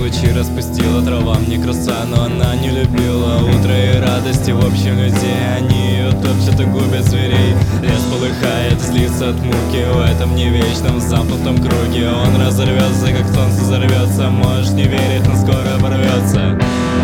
лучи распустила трава, мне краса, но она не любила утро и радости. В общем, людей, они ее топчут и губят зверей. Лес полыхает, злится от муки в этом не вечном замкнутом круге. Он разорвется, как солнце взорвется. Можешь не верить, но скоро порвется.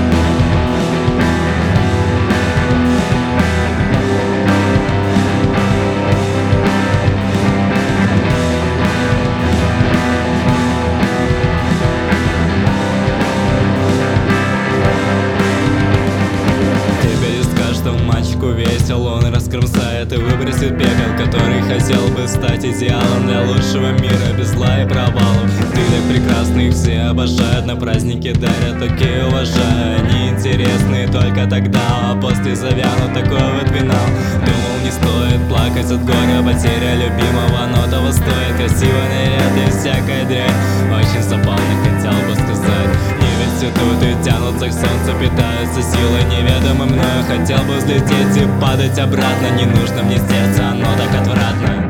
Весел, он раскромсает и выбросит пепел, который хотел бы стать идеалом для лучшего мира, без зла и провалов. Ты так прекрасна, их все обожают, на праздники дарят, окей, уважаю. Они интересны только тогда, а после завянут такой вот финал. Думал, не стоит плакать от горя, потеря любимого, но того стоит. Красивый наряд и всякая дрянь, очень забавно, хотел бы сказать. Тут и тянутся к солнцу, питаются силой неведомой мною. Хотел бы взлететь и падать обратно, не нужно мне сердце, оно так отвратно.